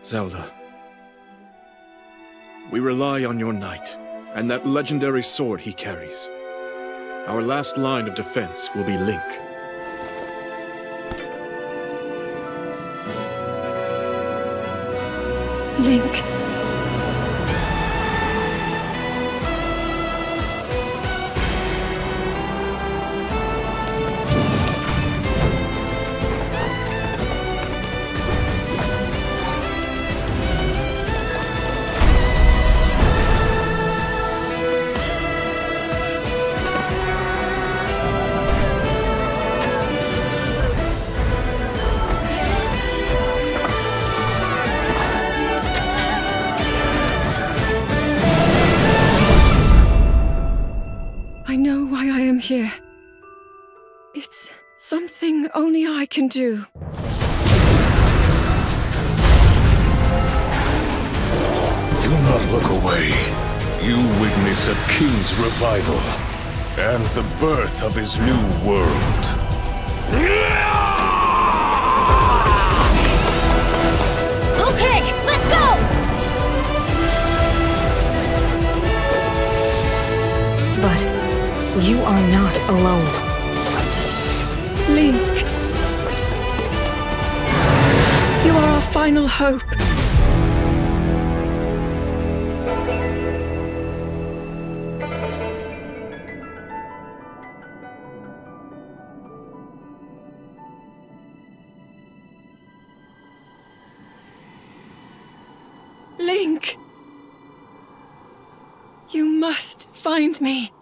Zelda. We rely on your knight, and that legendary sword he carries. Our last line of defense will be Link. Link. Here. It's something only I can do. Do not look away. You witness a king's revival and the birth of his new world. Okay, let's go! But you are not alone. Link. You are our final hope. Link. You must find me.